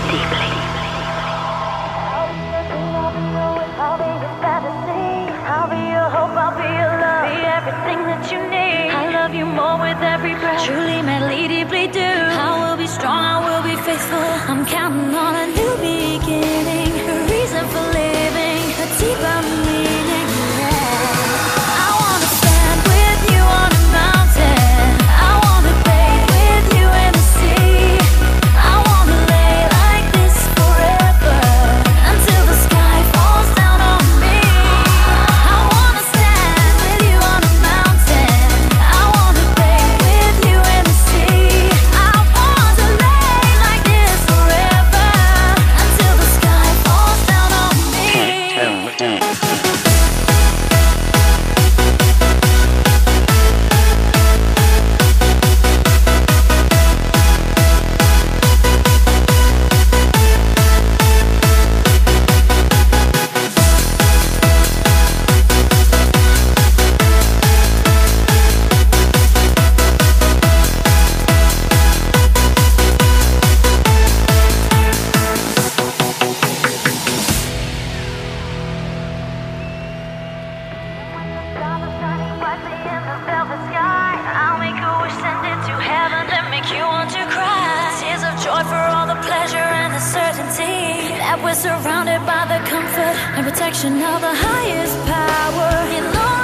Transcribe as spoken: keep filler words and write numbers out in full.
deeply. I'll be your fantasy. I'll be your hope. I'll be your love. Be everything that you need. I love you more with every breath. Truly, madly, deeply do. I will be strong. I will be faithful. I'm counting on a new beginning. A reason for living. A deeper meaning. Yeah. I wanna stand with you on a mountain. I wanna bathe with you in the sea. I wanna lay like this forever until the sky falls down on me. I wanna stand with you on a mountain. I wanna bathe with you in the sea. I want to lay like this forever until the sky falls down on me. Stars are shining brightly in the velvet sky. I'll make a wish, send it to heaven, then make you want to cry. Tears of joy for all the pleasure and the certainty that we're surrounded by the comfort and protection of the highest power. It